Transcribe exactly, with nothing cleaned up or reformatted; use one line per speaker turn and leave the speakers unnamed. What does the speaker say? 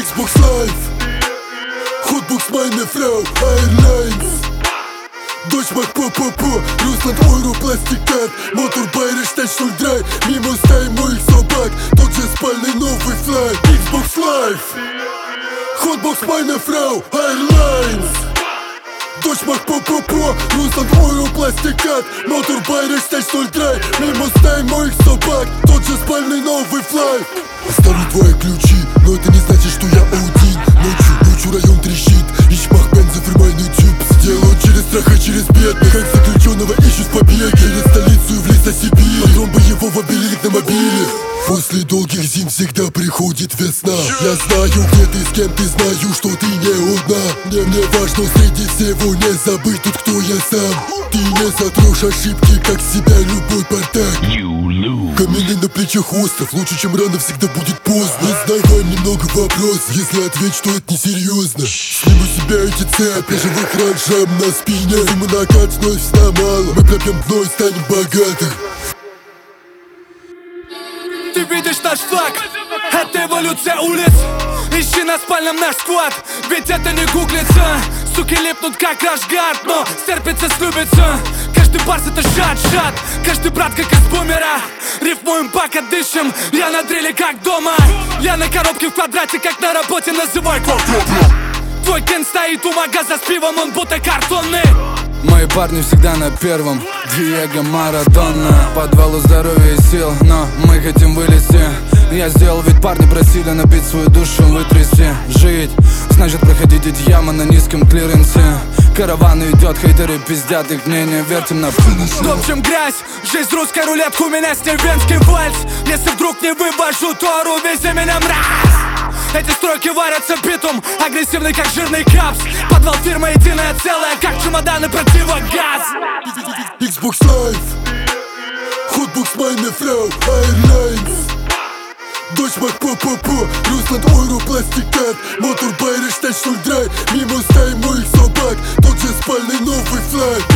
Xbox Live, Hotbox meine Frau, Airlines, Deutschmark по-по-по, Russland, Euro, Plastikat, Мотор Байриш, шесть ноль два, мимо стаи моих собак, тот же спальный новый флай. Xbox Live, Hotbox meine Frau, Airlines, Deutschmark по-по-по, Russland, Euro, Plastikat, Мотор Байриш, шесть ноль два, мимо стаи моих собак, тот же спальный новый флай. Оставлю твои ключи, но это не значит, что я один. Ночью, ночью район трещит, ich mach Benze für meine Typs. Делаю через страх и через бедность, как заключенного ищут побеги. Через столицу и в лес Сибири, патрон боевого берег на мобиле. После долгих зим всегда приходит весна. Я знаю, где ты, с кем ты, знаю, что ты не одна. Мне, мне важно среди всего не забыть тут, кто я сам. Ты не сотрешь ошибки, как себя любой бардак. Каменный на плечах остров, лучше, чем рано, всегда будет поздно. Задавай мне много вопросов, если ответь, что это несерьезно. Сниму себя эти цепи, живых ранжам на спине. Мы накат вновь ста мало, мы пробьем дно и станем богаты.
Ты видишь наш флаг, это эволюция улиц. Ищи на спальном наш сквад, ведь это не гуглится. Суки липнут как рашгард, но стерпится, слюбится. Каждый барс это шат-шат, каждый брат как из бумера. Рифмуем пока дышим, я на дреле как дома. Я на коробке в квадрате, как на работе, называй клоп. Твой кен стоит у магаза с пивом, он будто картонный. Мои парни всегда на первом, Диего Марадона. Подвалу здоровья и сил, но мы хотим вылезти. Я сделал, ведь парни просили набить свою душу, вытрясти. Жить, значит проходить эти ямы на низком клиренсе. Караван идет, хейтеры пиздят, их мнение вертим на финише. Топчем грязь, жизнь русской рулетка, у меня с ней венский вальс. Если вдруг не вывожу, то ору, вези меня мразь. Эти стройки варятся битум, агрессивный как жирный капс. Подвал фирмы единое целое, как чемоданы противогаз.
Xbox Live, Hotbox meine Frau, Airlines, Deutschmark по-по-по, Russland, Euro, Plastikat, Мотор Байриш, шесть ноль два, мимо стаи моих собак, тот же спальный новый флай.